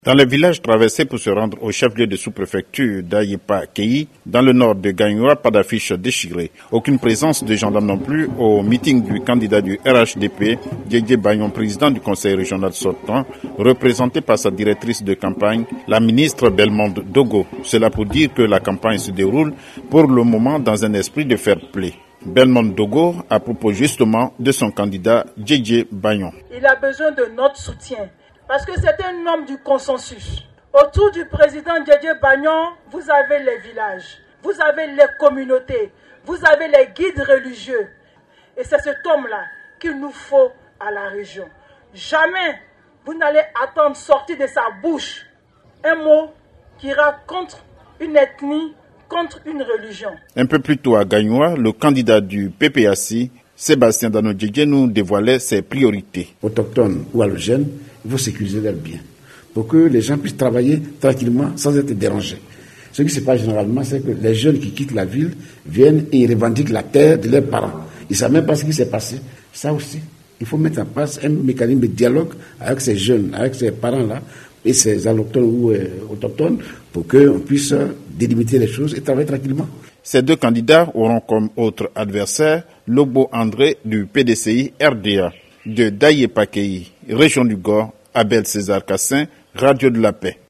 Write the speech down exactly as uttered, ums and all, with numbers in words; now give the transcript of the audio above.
Dans le village traversé pour se rendre au chef-lieu de sous-préfecture d'Ayepa-Keyi, dans le nord de Gagnoua, pas d'affiche déchirée. Aucune présence de gendarmes non plus au meeting du candidat du R H D P, Djedje Bayon, président du conseil régional sortant, représenté par sa directrice de campagne, la ministre Belmondo Dogo. Cela pour dire que la campagne se déroule pour le moment dans un esprit de fair play. Belmondo Dogo à propos justement de son candidat Djedje Bayon. Il a besoin de notre soutien. Parce que c'est un homme du consensus. Autour du président Djedje Bayon, vous avez les villages, vous avez les communautés, vous avez les guides religieux. Et c'est cet homme-là qu'il nous faut à la région. Jamais vous n'allez attendre sortir de sa bouche un mot qui ira contre une ethnie, contre une religion. Un peu plus tôt à Gagnoua, le candidat du P P A C, Sébastien Dano Djedje, nous dévoilait ses priorités. Autochtones ou allogènes, il faut sécuriser leurs biens pour que les gens puissent travailler tranquillement sans être dérangés. Ce qui se passe généralement, c'est que les jeunes qui quittent la ville viennent et ils revendiquent la terre de leurs parents. Ils ne savent même pas ce qui s'est passé. Ça aussi, il faut mettre en place un mécanisme de dialogue avec ces jeunes, avec ces parents-là et ces allochtones ou euh, autochtones pour qu'on puisse délimiter les choses et travailler tranquillement. Ces deux candidats auront comme autre adversaire Lobo André du P D C I R D A, de d'Ayepa-Keyi, région du Gor, Abel César Cassin, Radio de la Paix.